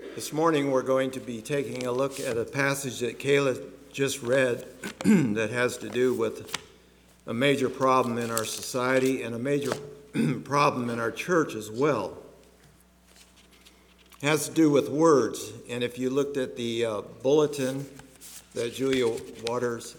This morning we're going to be taking a look at a passage that Kayla just read that has to do with a major problem in our society and a major problem in our church as well. It has to do with words, and if you looked at the bulletin that Julia Walters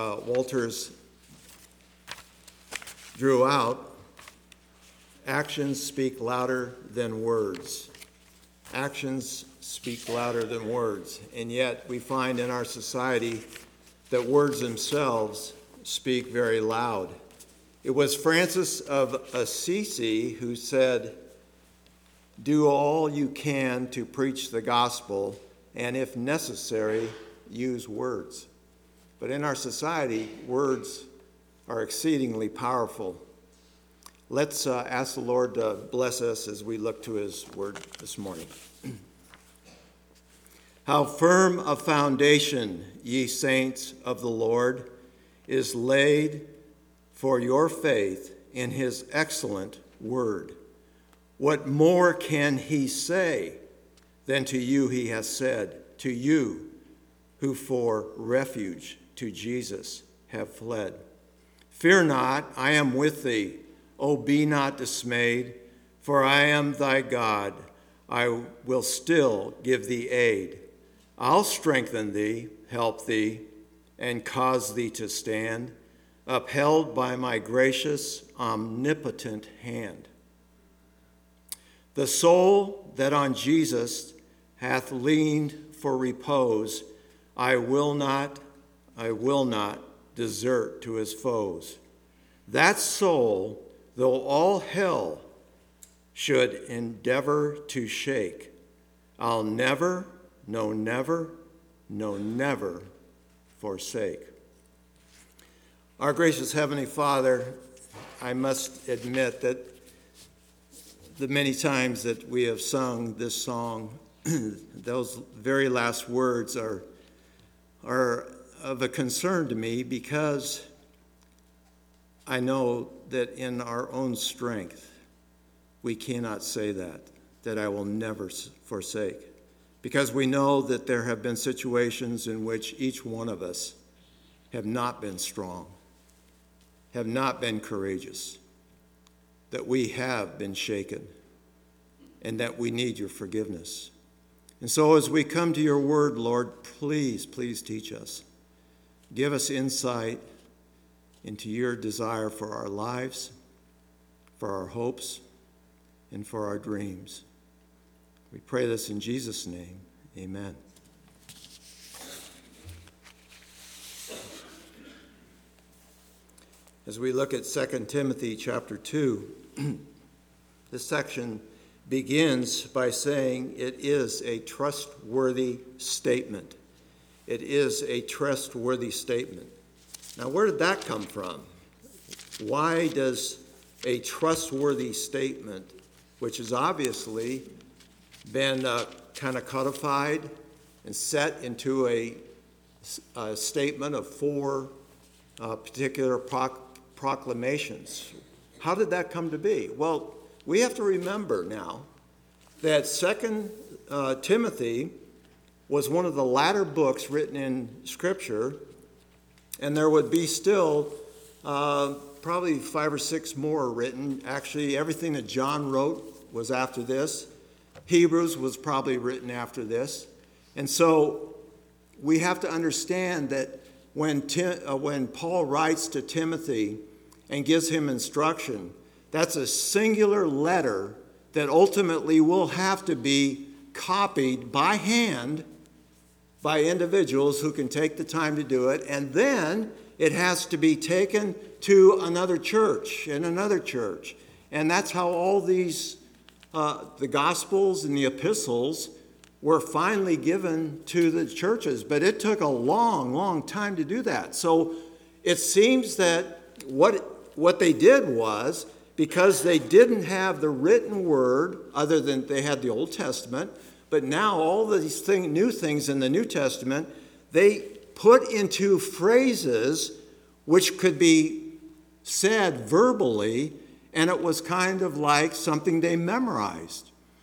drew out, actions speak louder than words. Actions speak louder than words, and yet we find in our society that words themselves speak very loud. It was Francis of Assisi who said, "Do all you can to preach the gospel, and if necessary, use words." But in our society, words are exceedingly powerful. Let's ask the Lord to bless us as we look to his word this morning. How firm a foundation, ye saints of the Lord, is laid for your faith in his excellent word. What more can he say than to you he has said, to you who for refuge to Jesus have fled? Fear not, I am with thee. O be not dismayed, for I am thy God. I will still give thee aid. I'll strengthen thee, help thee, and cause thee to stand, upheld by my gracious, omnipotent hand. The soul that on Jesus hath leaned for repose, I will not desert to his foes. That soul, though all hell should endeavor to shake, I'll never forsake. Our gracious Heavenly Father, I must admit that the many times that we have sung this song, those very last words are of a concern to me, because I know that in our own strength we cannot say that I will never forsake. Because we know that there have been situations in which each one of us have not been strong, have not been courageous, that we have been shaken, and that we need your forgiveness. And so as we come to your word, Lord, please teach us. Give us insight into your desire for our lives, for our hopes, and for our dreams. We pray this in Jesus' name. Amen. As we look at 2 Timothy chapter 2, this section begins by saying it is a trustworthy statement. It is a trustworthy statement. Now, where did that come from? Why does a trustworthy statement, which has obviously been kind of codified and set into a statement of four particular proclamations, how did that come to be? Well, we have to remember now that 2 Timothy was one of the latter books written in Scripture, and there would be still probably 5 or 6 more written. Actually, everything that John wrote was after this. Hebrews was probably written after this. And so we have to understand that when Paul writes to Timothy and gives him instruction, that's a singular letter that ultimately will have to be copied by hand by individuals who can take the time to do it, and then it has to be taken to another church and another church. And that's how all these, the Gospels and the epistles were finally given to the churches. But it took a long time to do that. So it seems that what they did was, because they didn't have the written word, other than they had the Old Testament, but now all these new things in the New Testament, they put into phrases which could be said verbally, and it was kind of like something they memorized.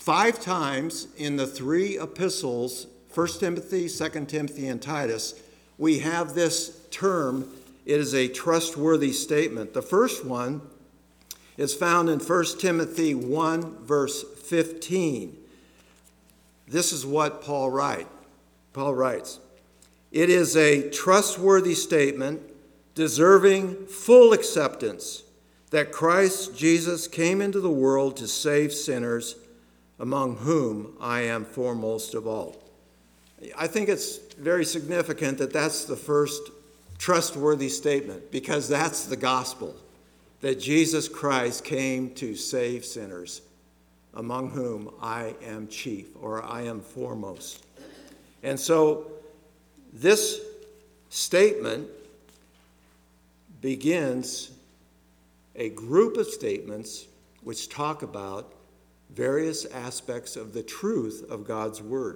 5 times in the 3 epistles, 1 Timothy, 2 Timothy, and Titus, we have this term. It is a trustworthy statement. The first one is found in 1 Timothy 1, verse 15. This is what Paul writes. Paul writes, "It is a trustworthy statement, deserving full acceptance, that Christ Jesus came into the world to save sinners, among whom I am foremost of all." I think it's very significant that that's the first trustworthy statement, because that's the gospel, that Jesus Christ came to save sinners, among whom I am chief, or I am foremost. And so this statement begins a group of statements which talk about various aspects of the truth of God's word.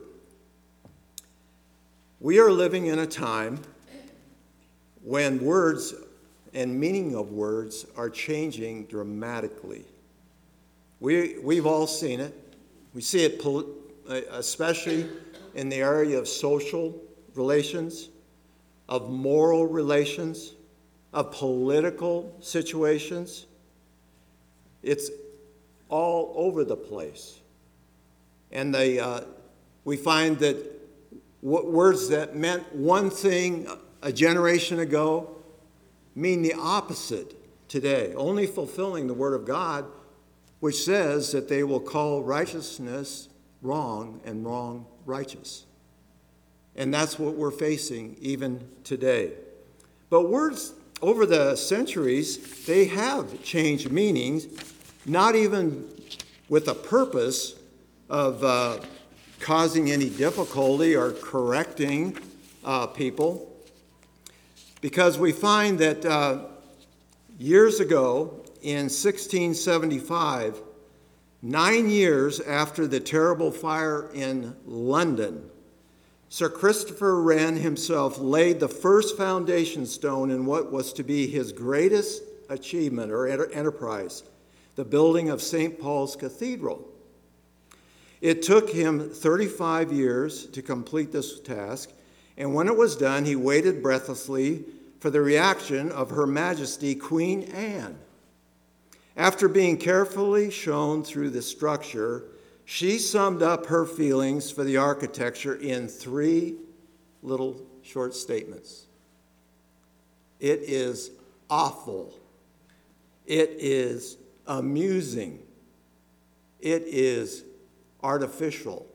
We are living in a time when words and meaning of words are changing dramatically. We've all seen it. We see it especially in the area of social relations, of moral relations, of political situations. It's all over the place. And we find that words that meant one thing a generation ago mean the opposite today, only fulfilling the Word of God, which says that they will call righteousness wrong and wrong righteous. And that's what we're facing even today. But words over the centuries, they have changed meanings, not even with a purpose of causing any difficulty or correcting people. Because we find that years ago, in 1675, 9 years after the terrible fire in London, Sir Christopher Wren himself laid the first foundation stone in what was to be his greatest achievement or enterprise, the building of St. Paul's Cathedral. It took him 35 years to complete this task, and when it was done, he waited breathlessly for the reaction of Her Majesty Queen Anne. After being carefully shown through the structure, she summed up her feelings for the architecture in 3 little short statements. It is awful. It is amusing. It is artificial.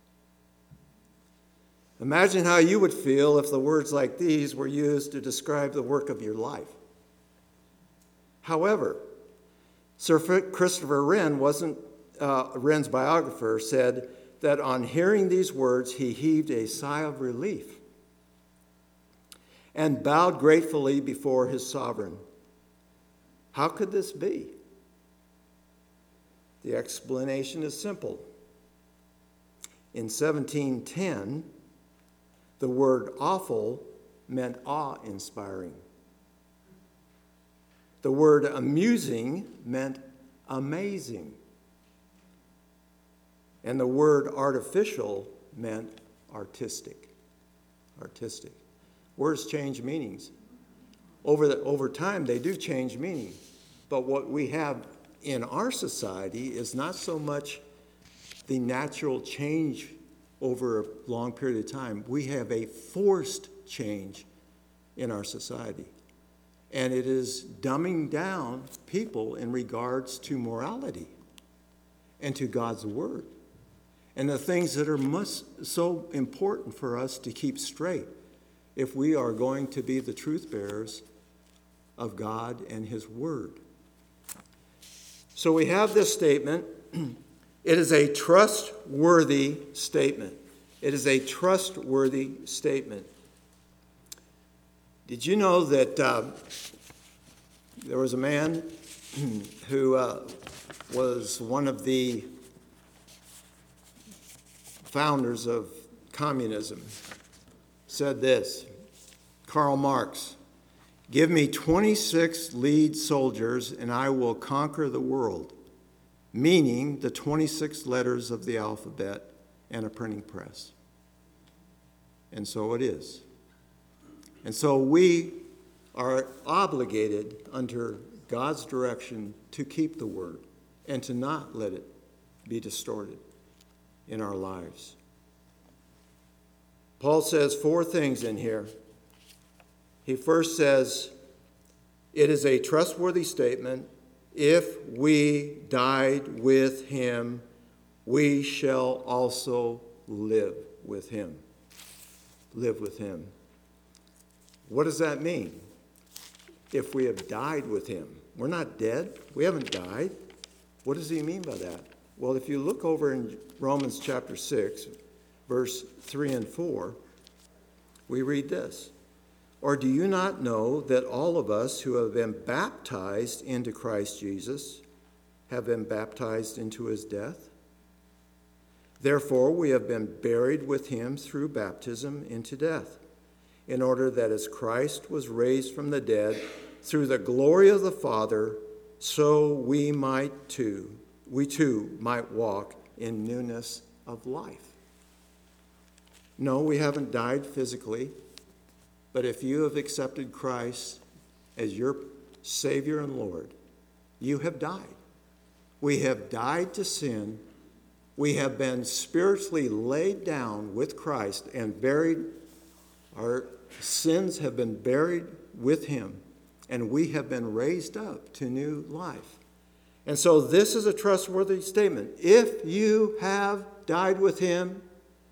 Imagine how you would feel if the words like these were used to describe the work of your life. However, Sir Christopher Wren Wren's biographer said that on hearing these words, he heaved a sigh of relief and bowed gratefully before his sovereign. How could this be? The explanation is simple. In 1710, the word awful meant awe-inspiring. The word amusing meant amazing. And the word artificial meant artistic. Artistic. Words change meanings. Over time, they do change meaning. But what we have in our society is not so much the natural change over a long period of time. We have a forced change in our society. And it is dumbing down people in regards to morality and to God's word and the things that are so important for us to keep straight if we are going to be the truth bearers of God and his word. So we have this statement. It is a trustworthy statement. It is a trustworthy statement. Did you know that there was a man who was one of the founders of communism, said this, Karl Marx, "Give me 26 lead soldiers and I will conquer the world. meaning the 26 letters of the alphabet and a printing press. And so it is. And so we are obligated under God's direction to keep the word and to not let it be distorted in our lives. Paul says 4 things in here. He first says, it is a trustworthy statement. If we died with him, we shall also live with him. Live with him. What does that mean? If we have died with him. We're not dead. We haven't died. What does he mean by that? Well, if you look over in Romans chapter 6, verse 3 and 4, we read this. Or do you not know that all of us who have been baptized into Christ Jesus have been baptized into his death? Therefore, we have been buried with him through baptism into death, in order that as Christ was raised from the dead through the glory of the Father, so we too might walk in newness of life. No, we haven't died physically, but if you have accepted Christ as your Savior and Lord, you have died. We have died to sin. We have been spiritually laid down with Christ and buried. Our sins have been buried with him, and we have been raised up to new life. And so this is a trustworthy statement. If you have died with him,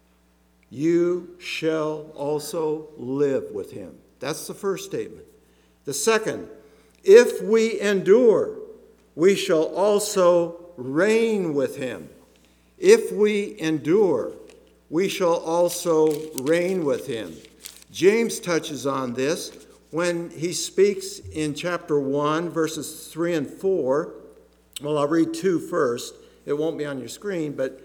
you shall also live with him. That's the first statement. The second, if we endure, we shall also reign with him. If we endure, we shall also reign with him. James touches on this when he speaks in chapter 1, verses 3 and 4. Well, I'll read 2 first. It won't be on your screen, but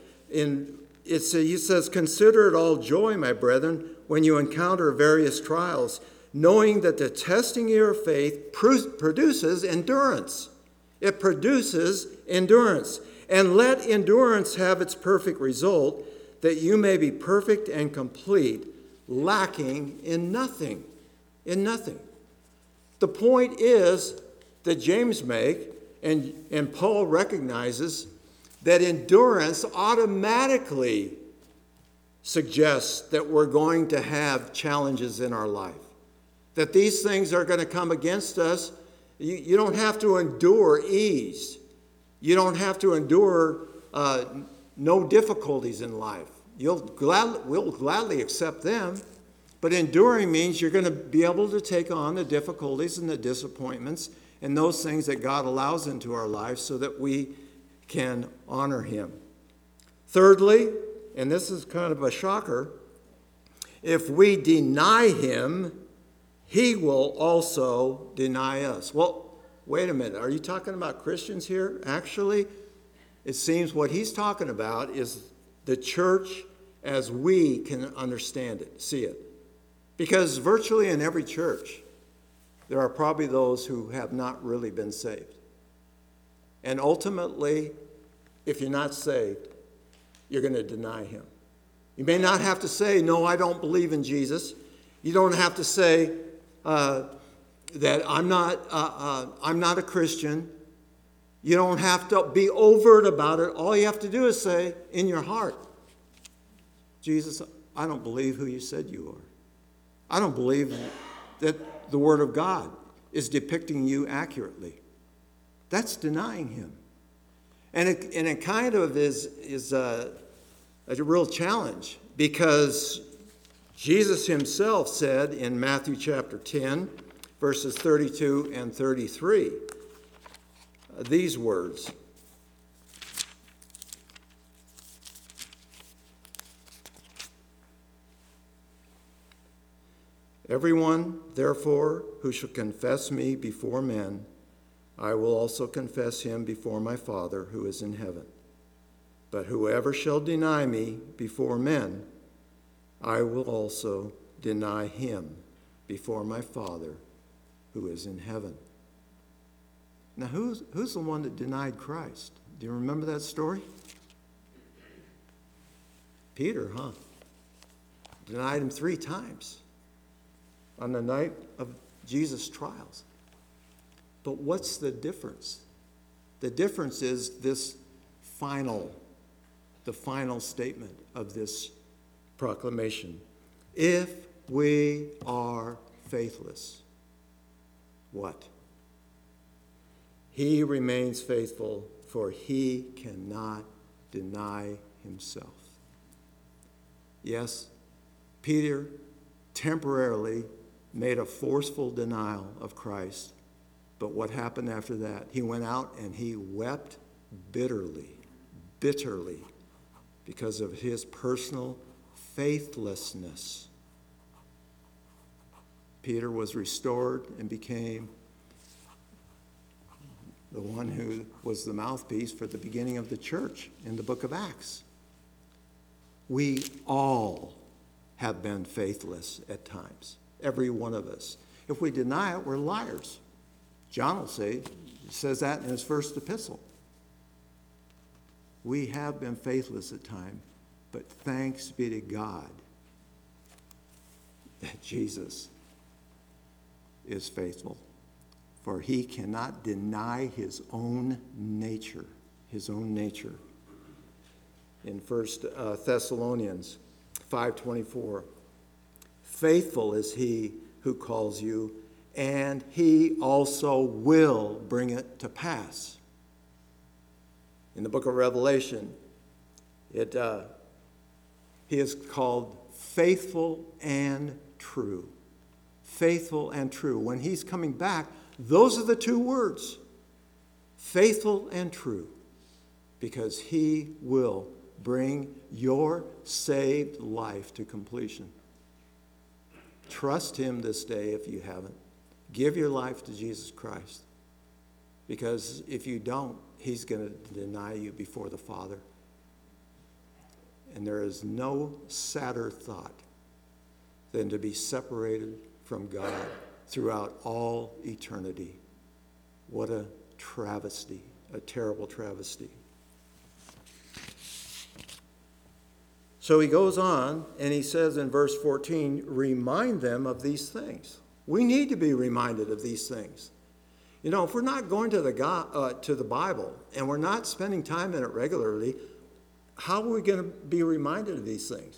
he says, consider it all joy, my brethren, when you encounter various trials, knowing that the testing of your faith produces endurance. It produces endurance. And let endurance have its perfect result, that you may be perfect and complete, lacking in nothing. In nothing. The point is that James makes, and Paul recognizes, that endurance automatically suggests that we're going to have challenges in our life. That these things are going to come against us. You don't have to endure ease. You don't have to endure no difficulties in life. We'll gladly accept them. But enduring means you're going to be able to take on the difficulties and the disappointments and those things that God allows into our lives so that we can honor him. Thirdly, and this is kind of a shocker, if we deny him, he will also deny us. Well, wait a minute. Are you talking about Christians here? Actually, it seems what he's talking about is the church as we can understand it, see it. Because virtually in every church, there are probably those who have not really been saved. And ultimately, if you're not saved, you're going to deny him. You may not have to say, no, I don't believe in Jesus. You don't have to say that I'm not a Christian. You don't have to be overt about it. All you have to do is say in your heart, Jesus, I don't believe who you said you are. I don't believe that the Word of God is depicting you accurately. That's denying him. And it kind of is a real challenge, because Jesus himself said in Matthew chapter 10, verses 32 and 33, these words. Everyone, therefore, who shall confess me before men, I will also confess him before my Father who is in heaven. But whoever shall deny me before men, I will also deny him before my Father who is in heaven. Now, who's the one that denied Christ? Do you remember that story? Peter, huh? Denied him 3 times on the night of Jesus' trials. But what's the difference? The difference is the final statement of this proclamation. If we are faithless, what? He remains faithful, for he cannot deny himself. Yes, Peter temporarily made a forceful denial of Christ, but what happened after that? He went out and he wept bitterly, because of his personal faithlessness. Peter was restored and became the one who was the mouthpiece for the beginning of the church in the book of Acts. We all have been faithless at times, every one of us. If we deny it, we're liars. John will says that in his first epistle. We have been faithless at times, but thanks be to God that Jesus is faithful, for he cannot deny his own nature. In 1 Thessalonians 5:24, faithful is he who calls you, and he also will bring it to pass. In the book of Revelation, he is called faithful and true. Faithful and true. When he's coming back, those are the 2 words. Faithful and true. Because he will bring your saved life to completion. Trust him this day if you haven't. Give your life to Jesus Christ. Because if you don't, he's going to deny you before the Father. And there is no sadder thought than to be separated from God throughout all eternity. What a travesty, a terrible travesty. So he goes on and he says in verse 14, remind them of these things. We need to be reminded of these things. You know, if we're not going to the Bible and we're not spending time in it regularly, how are we going to be reminded of these things?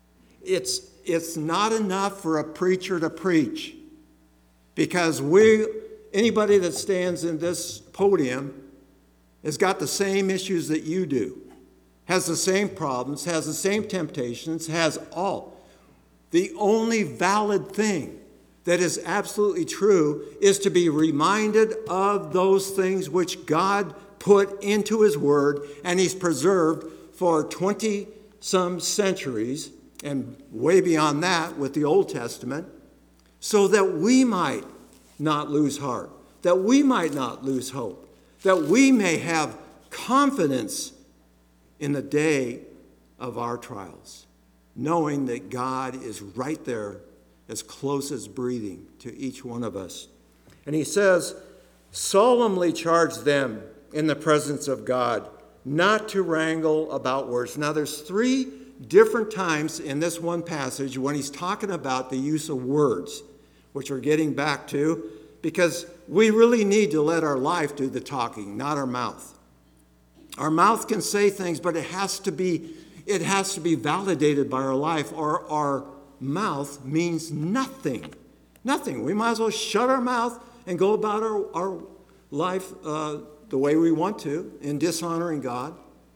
It's not enough for a preacher to preach, because anybody that stands in this podium has got the same issues that you do, has the same problems, has the same temptations, has all. The only valid thing that is absolutely true is to be reminded of those things which God put into his word and he's preserved for 20-some centuries and way beyond that with the Old Testament, so that we might not lose heart, that we might not lose hope, that we may have confidence in the day of our trials, knowing that God is right there as close as breathing to each one of us. And he says, solemnly charge them in the presence of God not to wrangle about words. Now there's 3 different times in this one passage when he's talking about the use of words, which we're getting back to, because we really need to let our life do the talking, not our mouth. Our mouth can say things, but it has to be validated by our life, or our mouth means nothing. Nothing. We might as well shut our mouth and go about our life the way we want to, in dishonoring God.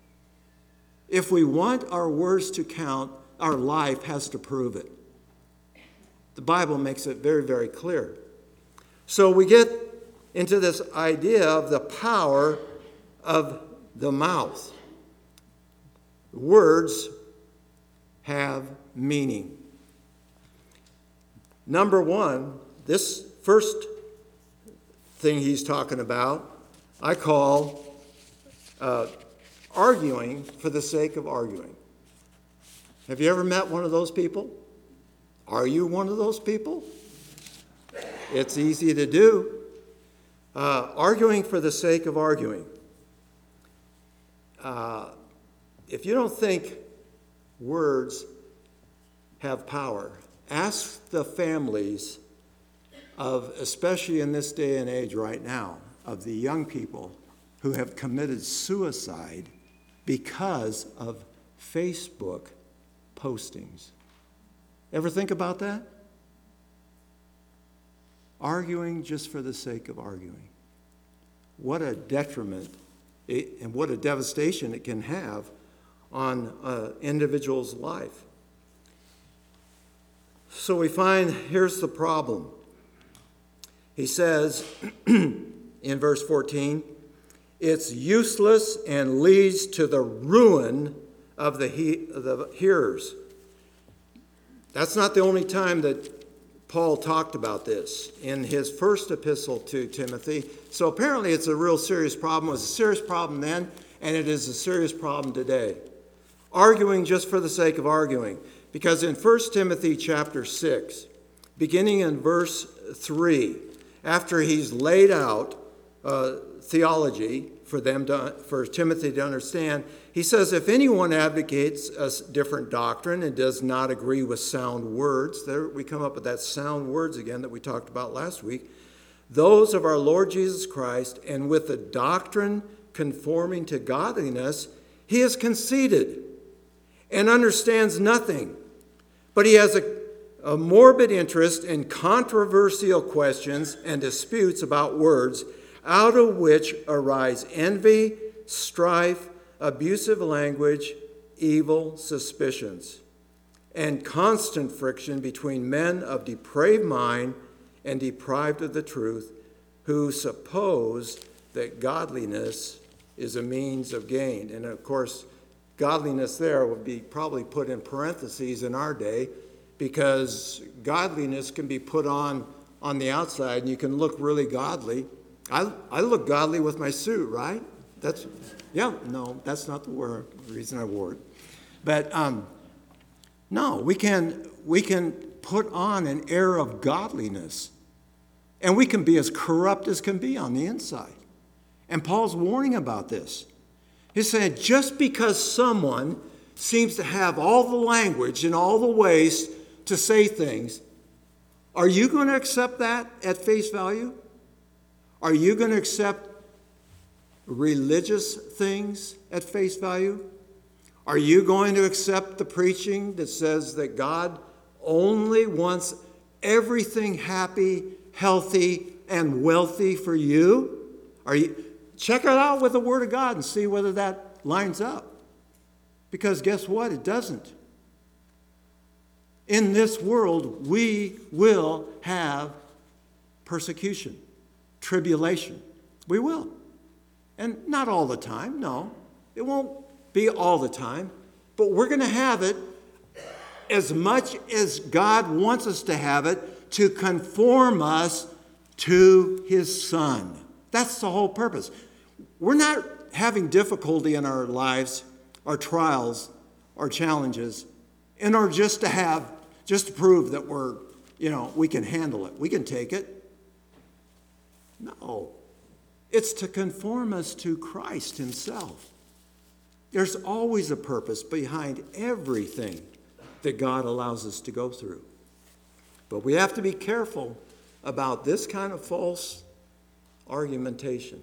If we want our words to count, our life has to prove it. The Bible makes it very, very clear. So we get into this idea of the power of the mouth. Words have meaning. Number 1, this first thing he's talking about, I call arguing for the sake of arguing. Have you ever met one of those people? Are you one of those people? It's easy to do. Arguing for the sake of arguing. If you don't think words have power, ask the families of, especially in this day and age right now, of the young people who have committed suicide because of Facebook postings. Ever think about that? Arguing just for the sake of arguing. What a detriment and what a devastation it can have on an individual's life. So we find, here's the problem. He says in verse 14, it's useless and leads to the ruin of the hearers. That's not the only time that Paul talked about this in his first epistle to Timothy. So apparently it's a real serious problem. It was a serious problem then, and it is a serious problem today. Arguing just for the sake of arguing. Because in 1 Timothy chapter 6, beginning in verse 3, after he's laid out theology for Timothy to understand, he says, if anyone advocates a different doctrine and does not agree with sound words, there we come up with that sound words again that we talked about last week, those of our Lord Jesus Christ, and with the doctrine conforming to godliness, he is conceited and understands nothing, but he has a morbid interest in controversial questions and disputes about words, out of which arise envy, strife, abusive language, evil suspicions, and constant friction between men of depraved mind and deprived of the truth, who suppose that godliness is a means of gain. And of course, godliness there would be probably put in parentheses in our day, because godliness can be put on the outside and you can look really godly. I look godly with my suit, right? That's not the reason I wore it. But no, we can put on an air of godliness, and we can be as corrupt as can be on the inside. And Paul's warning about this. He's saying just because someone seems to have all the language and all the ways to say things, are you going to accept that at face value? Are you going to accept religious things at face value? Are you going to accept the preaching that says that God only wants everything happy, healthy, and wealthy for you? Check it out with the Word of God and see whether that lines up. Because guess what? It doesn't. In this world, we will have persecution, tribulation. We will. And not all the time, no. It won't be all the time. But we're going to have it as much as God wants us to have it, to conform us to His Son. That's the whole purpose. We're not having difficulty in our lives, our trials, our challenges, in order just to prove that we can handle it. We can take it. No. It's to conform us to Christ Himself. There's always a purpose behind everything that God allows us to go through. But we have to be careful about this kind of false argumentation.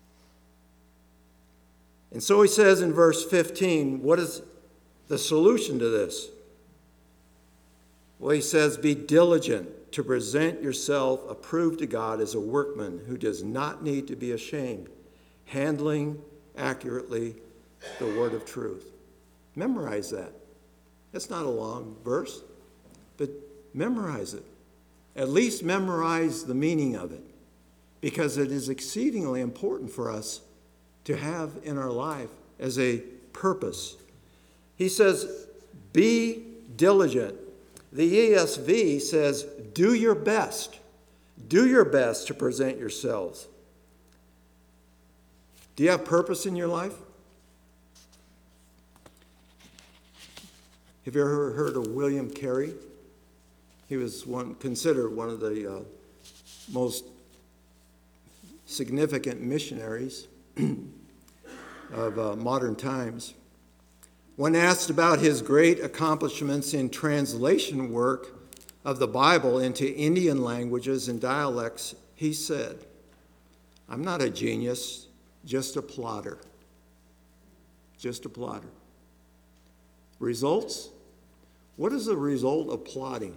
And so he says in verse 15, what is the solution to this? Well, he says, be diligent to present yourself approved to God as a workman who does not need to be ashamed, handling accurately the word of truth. Memorize that. That's not a long verse, but memorize it. At least memorize the meaning of it, because it is exceedingly important for us to have in our life as a purpose. He says, be diligent. The ESV says, do your best. Do your best to present yourselves. Do you have purpose in your life? Have you ever heard of William Carey? He was considered one of the most significant missionaries of modern times. When asked about his great accomplishments in translation work of the Bible into Indian languages and dialects, he said, "I'm not a genius, just a plodder. Just a plodder." Results? What is the result of plodding?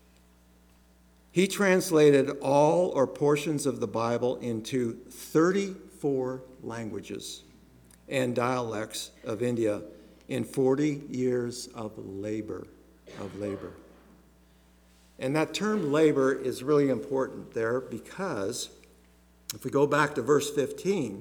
He translated all or portions of the Bible into 34 languages and dialects of India in 40 years of labor. And that term labor is really important there, because if we go back to verse 15,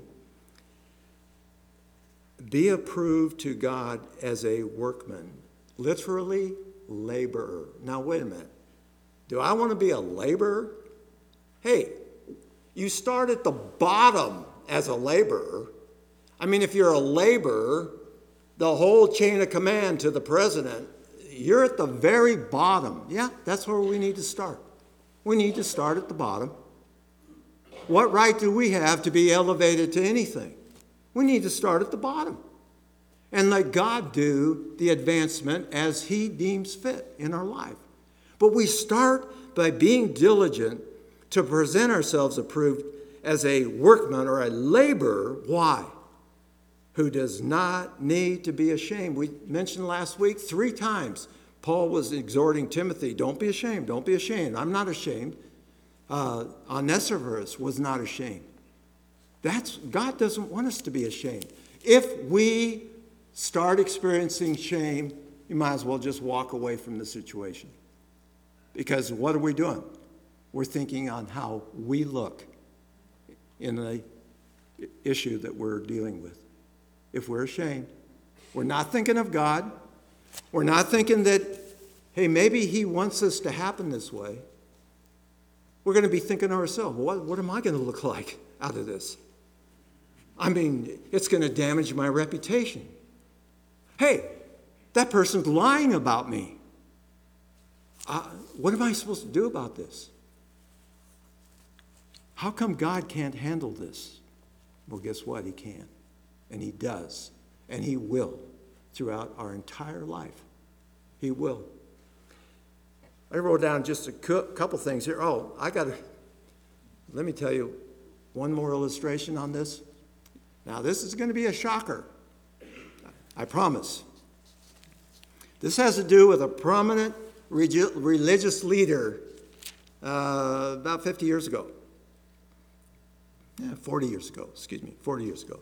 be approved to God as a workman, literally laborer. Now wait a minute. Do I want to be a laborer? Hey, you start at the bottom as a laborer. I mean, if you're a laborer, the whole chain of command to the president, you're at the very bottom. Yeah, that's where we need to start. We need to start at the bottom. What right do we have to be elevated to anything? We need to start at the bottom and let God do the advancement as he deems fit in our life. But we start by being diligent to present ourselves approved as a workman or a laborer. Why? Who does not need to be ashamed. We mentioned last week 3 times Paul was exhorting Timothy, don't be ashamed, don't be ashamed. I'm not ashamed. Onesiphorus was not ashamed. God doesn't want us to be ashamed. If we start experiencing shame, you might as well just walk away from the situation. Because what are we doing? We're thinking on how we look in the issue that we're dealing with. If we're ashamed, we're not thinking of God. We're not thinking that, hey, maybe he wants us to happen this way. We're going to be thinking to ourselves, what am I going to look like out of this? I mean, it's going to damage my reputation. Hey, that person's lying about me. What am I supposed to do about this? How come God can't handle this? Well, guess what? He can. And he does. And he will throughout our entire life. He will. I wrote down just a couple things here. Let me tell you one more illustration on this. Now, this is going to be a shocker. I promise. This has to do with a prominent religious leader about 50 years ago. 40 years ago, 40 years ago.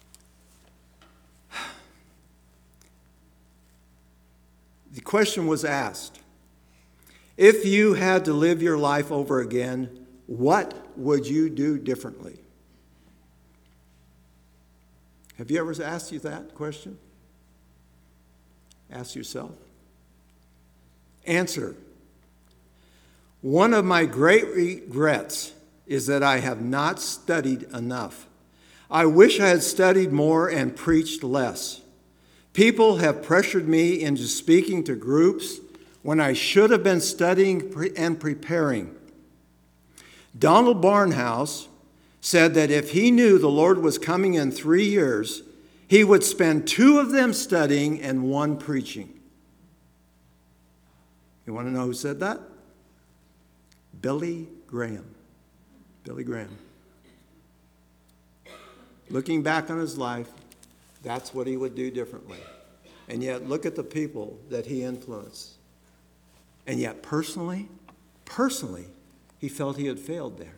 The question was asked, if you had to live your life over again, what would you do differently? Have you ever asked you that question? Ask yourself. Answer. One of my great regrets is that I have not studied enough. I wish I had studied more and preached less. People have pressured me into speaking to groups when I should have been studying and preparing. Donald Barnhouse said that if he knew the Lord was coming in 3 years, he would spend 2 of them studying and 1 preaching. You want to know who said that? Billy Graham. Billy Graham. Looking back on his life, that's what he would do differently. And yet, look at the people that he influenced. And yet, personally, he felt he had failed there.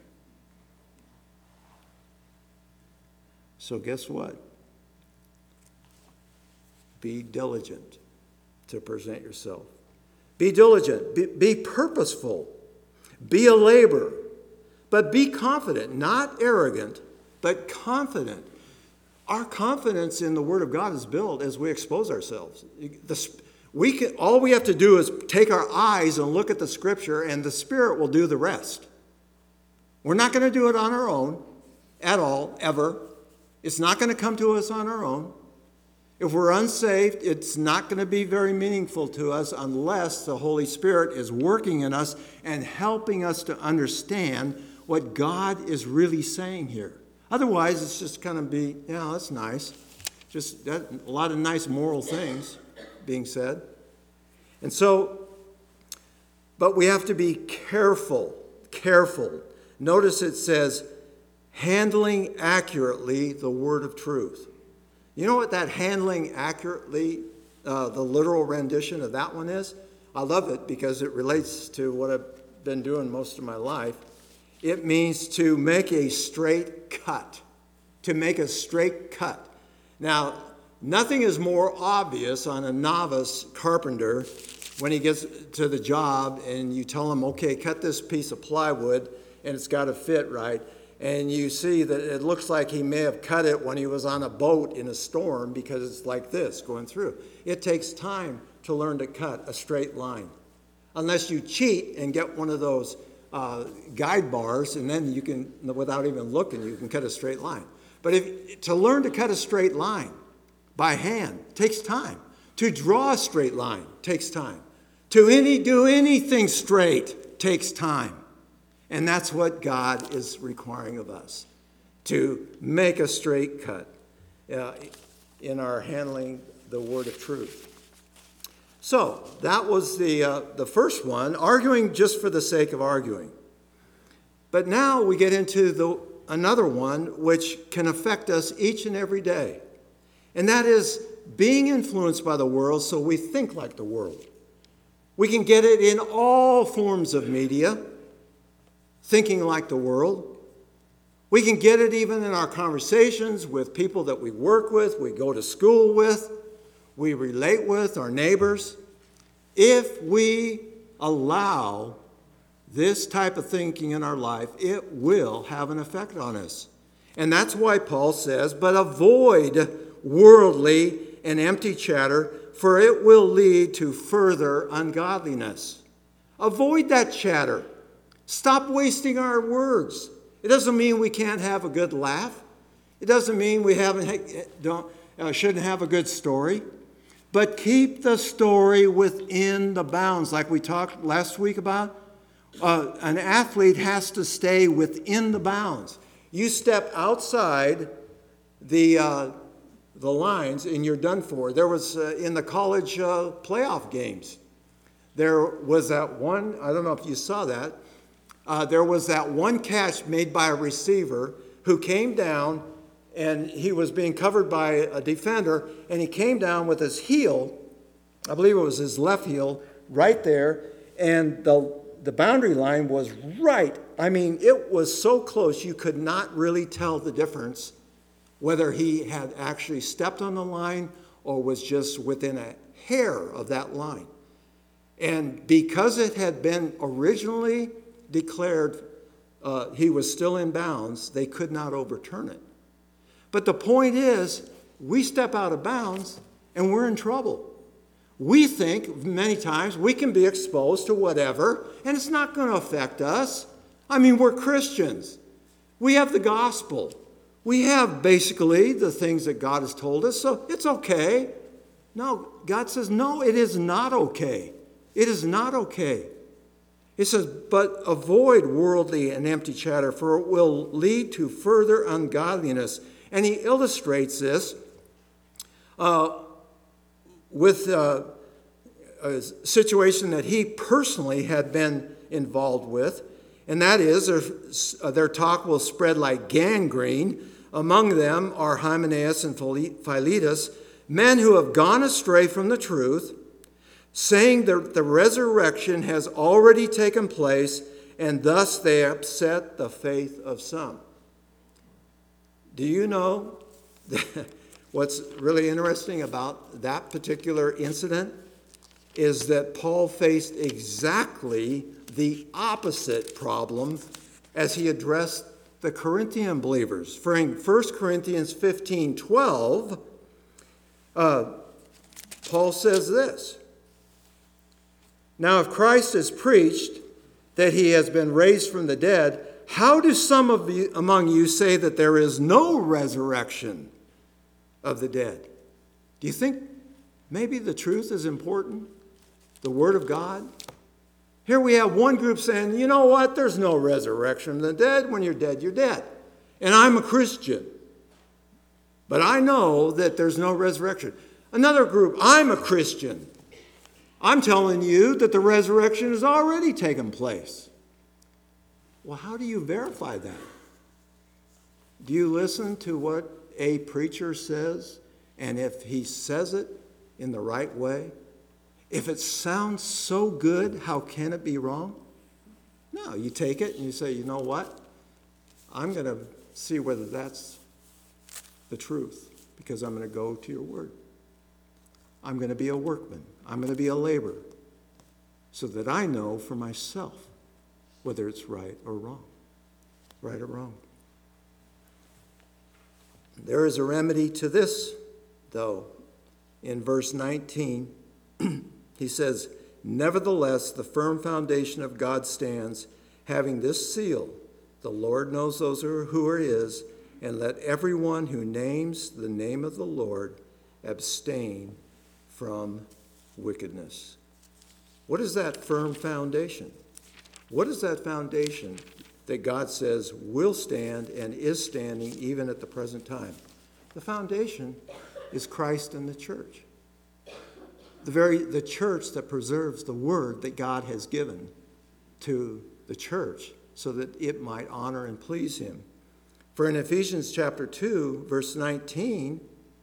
So guess what? Be diligent to present yourself. Be diligent. Be purposeful. Be a laborer. But be confident, not arrogant, but confident. Our confidence in the Word of God is built as we expose ourselves. All we have to do is take our eyes and look at the Scripture, and the Spirit will do the rest. We're not going to do it on our own at all, ever. It's not going to come to us on our own. If we're unsaved, it's not going to be very meaningful to us unless the Holy Spirit is working in us and helping us to understand what God is really saying here. Otherwise, it's just kind of that's nice. Just a lot of nice moral things being said. And so, but we have to be careful. Notice it says, handling accurately the word of truth. You know what that handling accurately, the literal rendition of that one is? I love it because it relates to what I've been doing most of my life. It means to make a straight cut. To make a straight cut. Now, nothing is more obvious on a novice carpenter when he gets to the job and you tell him, okay, cut this piece of plywood and it's got to fit right. And you see that it looks like he may have cut it when he was on a boat in a storm because it's like this going through. It takes time to learn to cut a straight line. Unless you cheat and get one of those guide bars, and then you can, without even looking, you can cut a straight line. But to learn to cut a straight line by hand takes time. To draw a straight line takes time. To do anything straight takes time. And that's what God is requiring of us, to make a straight cut in our handling the word of truth. So that was the first one, arguing just for the sake of arguing. But now we get into another one which can affect us each and every day. And that is being influenced by the world so we think like the world. We can get it in all forms of media, thinking like the world. We can get it even in our conversations with people that we work with, we go to school with, we relate with, our neighbors. If we allow this type of thinking in our life, it will have an effect on us. And that's why Paul says, but avoid worldly and empty chatter, for it will lead to further ungodliness. Avoid that chatter. Stop wasting our words. It doesn't mean we can't have a good laugh. It doesn't mean we shouldn't have a good story. But keep the story within the bounds, like we talked last week about. An athlete has to stay within the bounds. You step outside the lines and you're done for. There was in the college playoff games, there was that one, I don't know if you saw that, there was that one catch made by a receiver who came down and he was being covered by a defender, and he came down with his heel, I believe it was his left heel, right there, and the boundary line was right. I mean, it was so close you could not really tell the difference whether he had actually stepped on the line or was just within a hair of that line. And because it had been originally declared he was still in bounds, they could not overturn it. But the point is, we step out of bounds and we're in trouble. We think many times we can be exposed to whatever and it's not going to affect us. I mean, we're Christians. We have the gospel. We have basically the things that God has told us, so it's okay. No, God says, no, it is not okay. It is not okay. He says, but avoid worldly and empty chatter, for it will lead to further ungodliness. And he illustrates this with a situation that he personally had been involved with. And that is, their talk will spread like gangrene. Among them are Hymenaeus and Philetus, men who have gone astray from the truth, saying that the resurrection has already taken place, and thus they upset the faith of some. Do you know what's really interesting about that particular incident is that Paul faced exactly the opposite problem as he addressed the Corinthian believers. For in 1 Corinthians 15:12, Paul says this, now if Christ is preached that he has been raised from the dead, how do some of you among you say that there is no resurrection of the dead? Do you think maybe the truth is important? The Word of God? Here we have one group saying, you know what, there's no resurrection of the dead. When you're dead, you're dead. And I'm a Christian. But I know that there's no resurrection. Another group, I'm a Christian. I'm telling you that the resurrection has already taken place. Well, how do you verify that? Do you listen to what a preacher says? And if he says it in the right way, if it sounds so good, how can it be wrong? No, you take it and you say, you know what? I'm going to see whether that's the truth, because I'm going to go to your word. I'm going to be a workman. I'm going to be a laborer, so that I know for myself whether it's right or wrong. Right or wrong. There is a remedy to this, though. In verse 19, he says, nevertheless, the firm foundation of God stands, having this seal, the Lord knows those who are his, and let everyone who names the name of the Lord abstain from wickedness. What is that firm foundation? What is that foundation that God says will stand and is standing even at the present time? The foundation is Christ and the church. The church that preserves the word that God has given to the church so that it might honor and please him. For in Ephesians chapter 2, verse 19,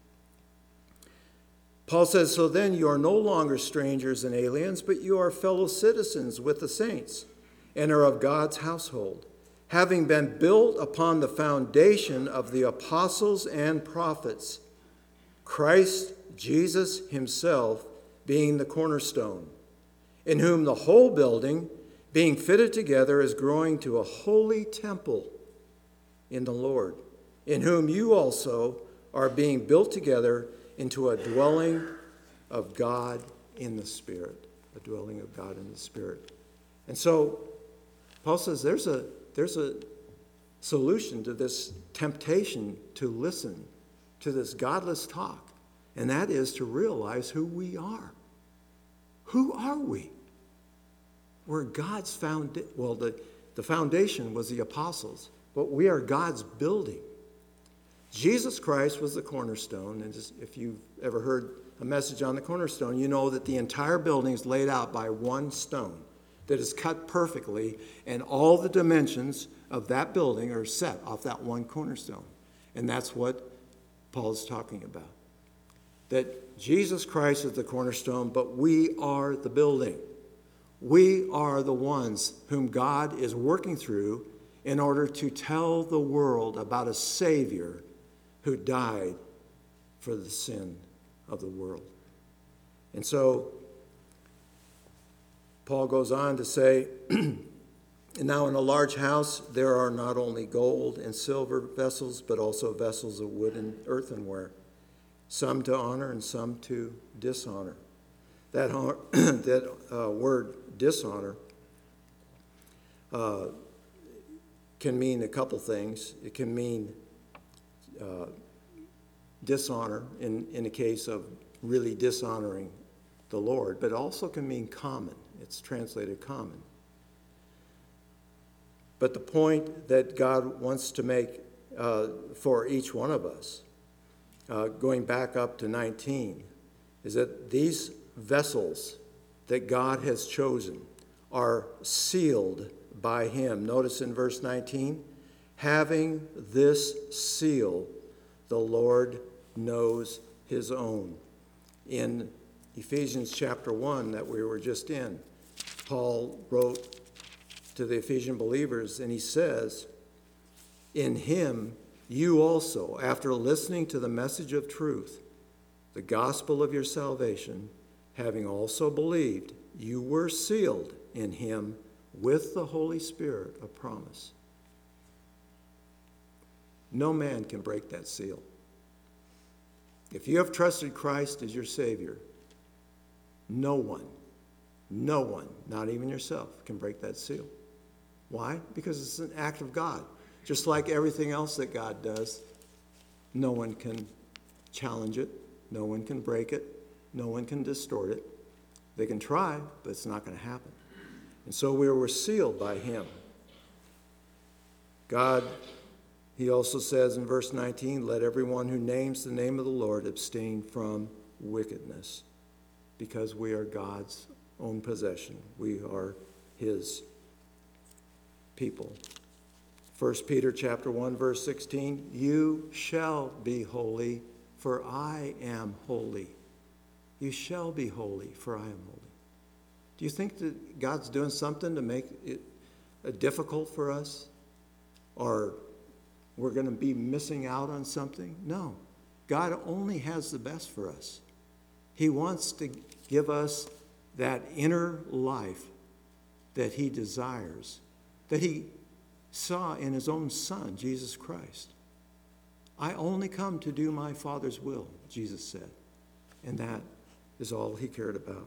Paul says, so then you are no longer strangers and aliens, but you are fellow citizens with the saints and are of God's household, having been built upon the foundation of the apostles and prophets, Christ Jesus himself being the cornerstone, in whom the whole building, being fitted together, is growing to a holy temple in the Lord, in whom you also are being built together into a dwelling of God in the Spirit. A dwelling of God in the Spirit. And so, Paul says there's a solution to this temptation to listen to this godless talk, and that is to realize who we are. Who are we? We're God's foundation. Well, the foundation was the apostles, but we are God's building. Jesus Christ was the cornerstone, and if you've ever heard a message on the cornerstone, you know that the entire building is laid out by one stone that is cut perfectly, and all the dimensions of that building are set off that one cornerstone. And that's what Paul's talking about. That Jesus Christ is the cornerstone, but we are the building. We are the ones whom God is working through in order to tell the world about a Savior who died for the sin of the world. And so Paul goes on to say, and now in a large house there are not only gold and silver vessels, but also vessels of wood and earthenware, some to honor and some to dishonor. That word dishonor can mean a couple things. It can mean dishonor in the case of really dishonoring the Lord, but it also can mean common. It's translated common. But the point that God wants to make for each one of us, going back up to 19, is that these vessels that God has chosen are sealed by him. Notice in verse 19, having this seal, the Lord knows his own. In Ephesians chapter 1 that we were just in, Paul wrote to the Ephesian believers, and he says, in him you also, after listening to the message of truth, the gospel of your salvation, having also believed, you were sealed in him with the Holy Spirit of promise. No man can break that seal. If you have trusted Christ as your Savior, no one, not even yourself, can break that seal. Why? Because it's an act of God. Just like everything else that God does, no one can challenge it, no one can break it, no one can distort it. They can try, but it's not going to happen. And so we were sealed by him. God, he also says in verse 19, let everyone who names the name of the Lord abstain from wickedness, because we are God's own possession. We are his people. 1 Peter chapter 1, verse 16, you shall be holy, for I am holy. You shall be holy, for I am holy. Do you think that God's doing something to make it difficult for us? Or we're going to be missing out on something? No. God only has the best for us. He wants to give us that inner life that he desires, that he saw in his own Son, Jesus Christ. I only come to do my Father's will, Jesus said. And that is all he cared about.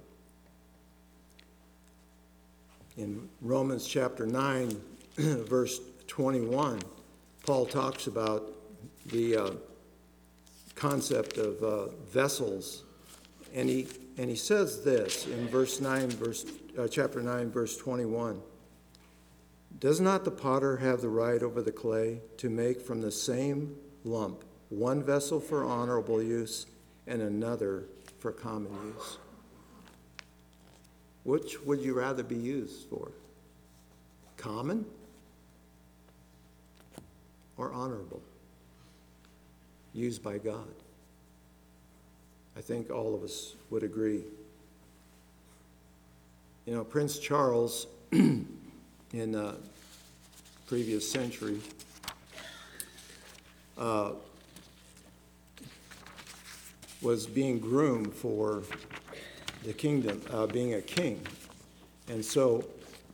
In Romans chapter 9, verse 21, Paul talks about the concept of vessels. And he says this in chapter 9, verse 21. Does not the potter have the right over the clay to make from the same lump one vessel for honorable use and another for common use? Which would you rather be used for? Common or honorable? Used by God. I think all of us would agree. You know, Prince Charles in the previous century was being groomed for the kingdom, being a king. And so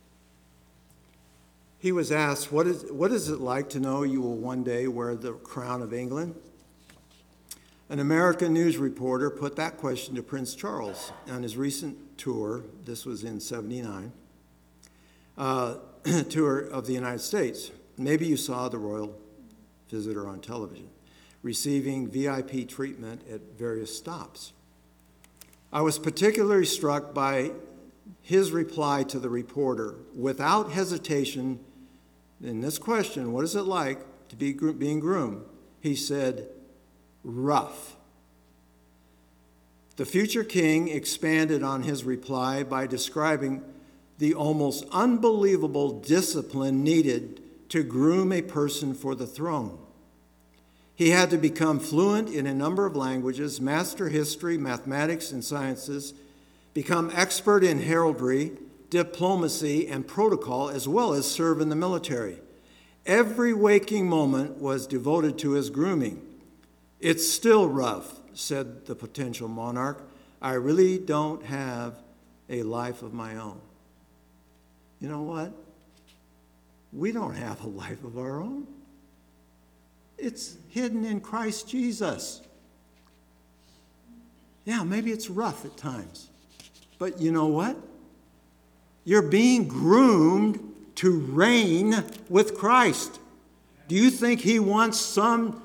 he was asked, what is it like to know you will one day wear the crown of England? An American news reporter put that question to Prince Charles on his recent tour. This was in '79. Tour of the United States. Maybe you saw the royal visitor on television receiving VIP treatment at various stops. I was particularly struck by his reply to the reporter without hesitation in this question, what is it like to be being groomed? He said, rough. The future king expanded on his reply by describing the almost unbelievable discipline needed to groom a person for the throne. He had to become fluent in a number of languages, master history, mathematics, and sciences, become expert in heraldry, diplomacy, and protocol, as well as serve in the military. Every waking moment was devoted to his grooming. It's still rough, said the potential monarch. I really don't have a life of my own. You know what? We don't have a life of our own. It's hidden in Christ Jesus. Yeah, maybe it's rough at times. But you know what? You're being groomed to reign with Christ. Do you think he wants some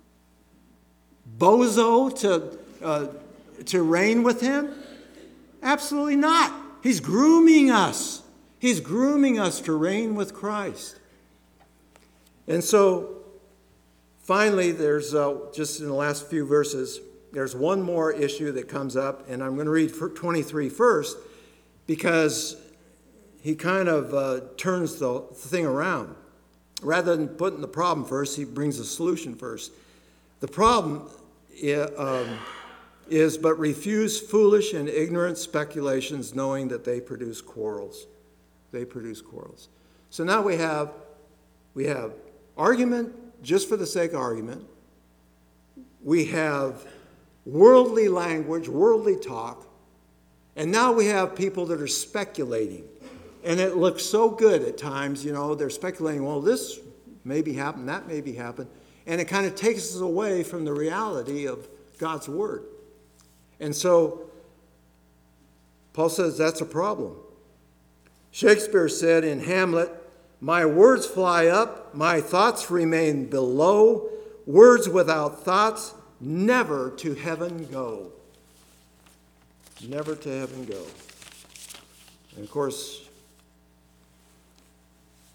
bozo to reign with him? Absolutely not. He's grooming us. He's grooming us to reign with Christ. And so, finally, there's just in the last few verses, there's one more issue that comes up, and I'm going to read 23 first, because he kind of turns the thing around. Rather than putting the problem first, he brings the solution first. The problem is, but refuse foolish and ignorant speculations, knowing that they produce quarrels. They produce quarrels. So now we have argument just for the sake of argument. We have worldly language, worldly talk. And now we have people that are speculating. And it looks so good at times, you know, they're speculating, well, this maybe happened, that maybe happened. And it kind of takes us away from the reality of God's word. And so Paul says that's a problem. Shakespeare said in Hamlet, my words fly up, my thoughts remain below. Words without thoughts never to heaven go. Never to heaven go. And of course,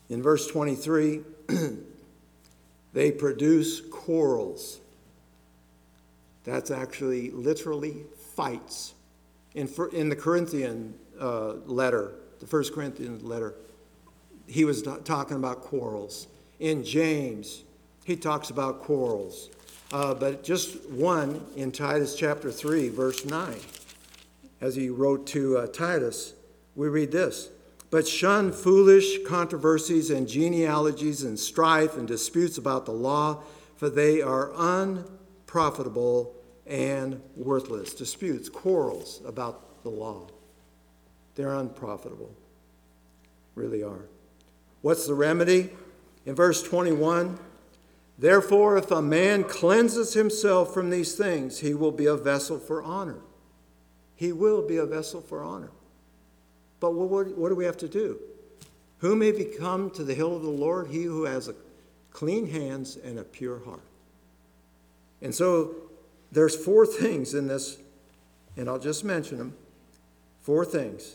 In verse 23, they produce quarrels. That's actually literally fights. In the Corinthian letter, the First Corinthians letter, he was talking about quarrels. In James, he talks about quarrels. But just one in Titus chapter 3, verse 9. As he wrote to Titus, we read this: "But shun foolish controversies and genealogies and strife and disputes about the law, for they are unprofitable and worthless." Disputes, quarrels about the law. They're unprofitable. Really are. What's the remedy? In verse 21, "Therefore, if a man cleanses himself from these things, he will be a vessel for honor." He will be a vessel for honor. But what do we have to do? "Who may come to the hill of the Lord? He who has clean hands and a pure heart." And so there's 4 things in this, and I'll just mention them. 4 things.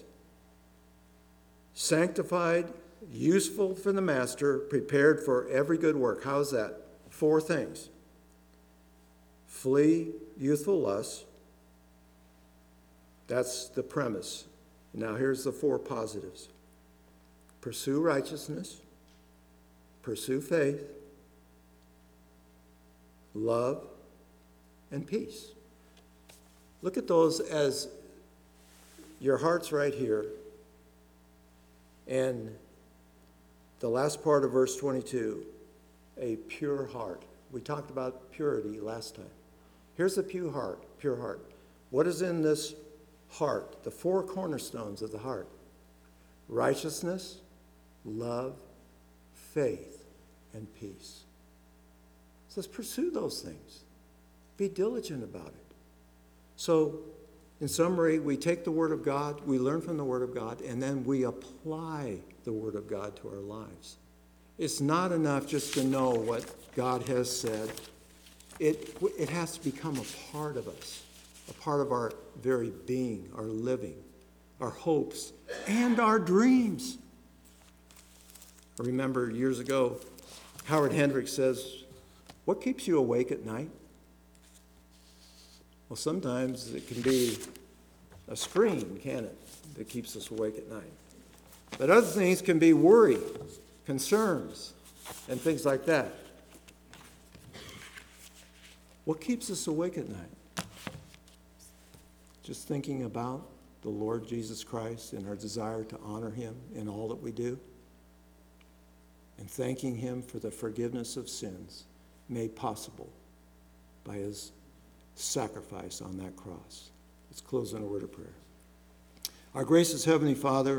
Sanctified, useful for the master, prepared for every good work. How's that? 4 things. Flee youthful lusts. That's the premise. Now here's the 4 positives. Pursue righteousness. Pursue faith. Love and peace. Look at those as your heart's right here. And the last part of verse 22, a pure heart. We talked about purity last time. Here's a pure heart. Pure heart. What is in this heart? The 4 cornerstones of the heart: righteousness, love, faith, and peace. So let's pursue those things. Be diligent about it. So, in summary, we take the Word of God, we learn from the Word of God, and then we apply the Word of God to our lives. It's not enough just to know what God has said. It has to become a part of us, a part of our very being, our living, our hopes, and our dreams. I remember years ago, Howard Hendricks says, "What keeps you awake at night?" Well, sometimes it can be a screen, can it, that keeps us awake at night. But other things can be worry, concerns, and things like that. What keeps us awake at night? Just thinking about the Lord Jesus Christ and our desire to honor him in all that we do, and thanking him for the forgiveness of sins made possible by his sacrifice on that cross. Let's close in a word of prayer. Our gracious Heavenly Father,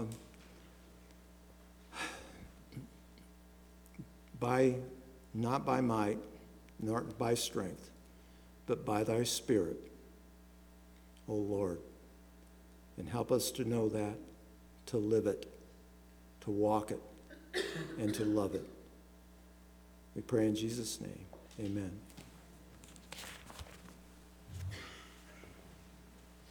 not by might, nor by strength, but by thy Spirit, O Lord, and help us to know that, to live it, to walk it, and to love it. We pray in Jesus' name. Amen.